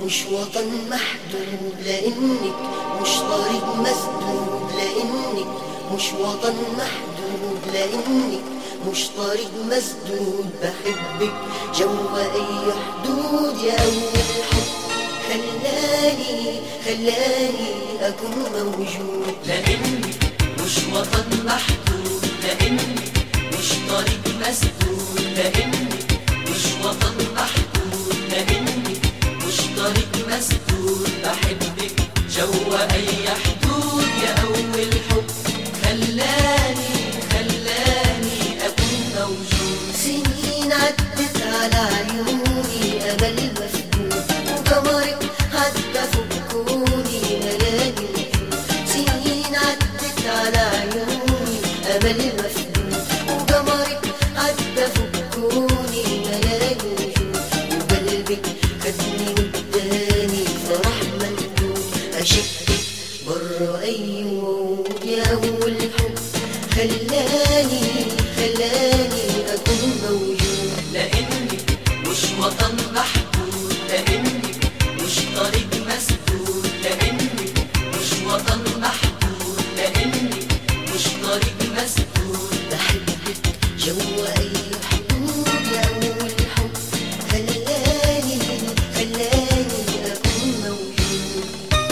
مش وطن محدود، لانك مش طريق مسدود، لانك مش وطن محدود، لانك مش طريق مسدود. بحبك جوا اي حدود يا اول حب، خلاني اكون موجود. لانك مش وطن محدود، لانك مش طريق مسدود، لانك مش وطن محدود، لانك مش طريق مسدود. بحبك جوا اي حدود يا اول حب، خلاني اكون موجود. سنين عدت على عيوني امل مفقود، وقمرك عدى فوق كوني ملاني وجود. سنين عدت على عيوني امل مفقود، وقمرك عدى فوق كوني ملاني وجود. وقلبك خدني واداني فرح مندود، اشكك برا اي وعود يا اول حب، خلاني اكون موجود. لانك مش وطن محدود، لانك مش طريق مسدود، لانك مش وطن محدود، لانك مش طريق مسدود. بحبك جوا اي حدود يا اول حب، خلاني اكون موجود.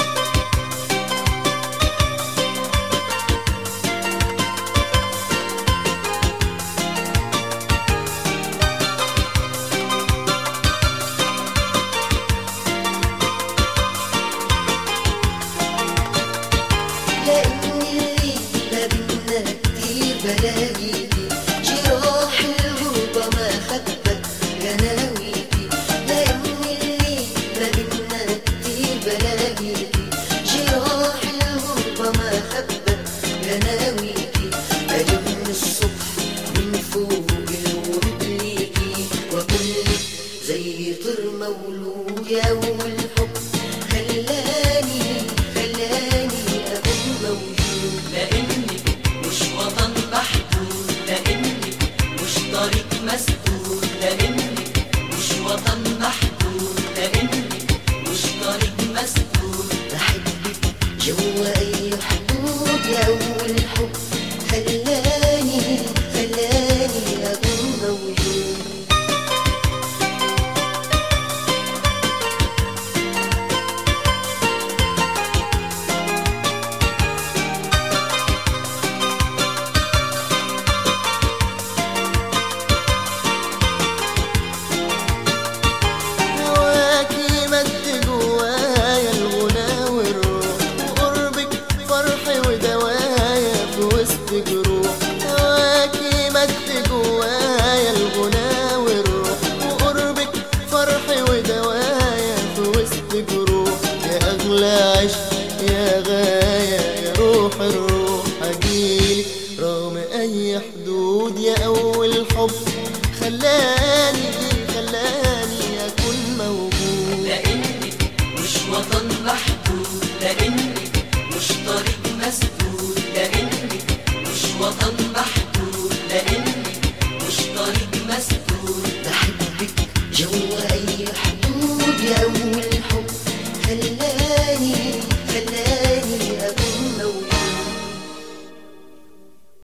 لأن اللي ما بينا كتير بلاقيكي، جراح الغربة ما خبت جناويكي. لأن اللي ما بينا كتير بلاقيكي، جراح الغربة ما خبت جناويكي. ألم الصبح من فوق الورد ليكي، وكلك زي طير مولود يا أول حب، خلاني أكون موجود. لانك مش وطن محدود، لانك مش طريق مسدود، لانك مش وطن محدود، لانك مش طريق مسدود. بحبك جوا اي حب،